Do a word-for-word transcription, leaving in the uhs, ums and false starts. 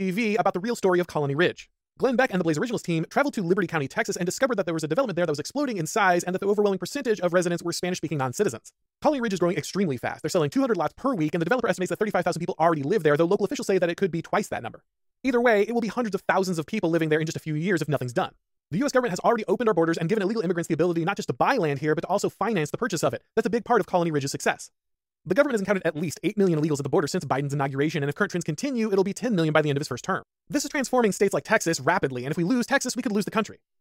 T V about the real story of Colony Ridge. Glenn Beck and the Blaze Originals team traveled to Liberty County, Texas, and discovered that there was a development there that was exploding in size and that the overwhelming percentage of residents were Spanish-speaking non-citizens. Colony Ridge is growing extremely fast. They're selling two hundred lots per week, and the developer estimates that thirty-five thousand people already live there, though local officials say that it could be twice that number. Either way, it will be hundreds of thousands of people living there in just a few years if nothing's done. The U S government has already opened our borders and given illegal immigrants the ability not just to buy land here, but to also finance the purchase of it. That's a big part of Colony Ridge's success. The government has encountered at least eight million illegals at the border since Biden's inauguration, and if current trends continue, it'll be ten million by the end of his first term. This is transforming states like Texas rapidly, and if we lose Texas, we could lose the country.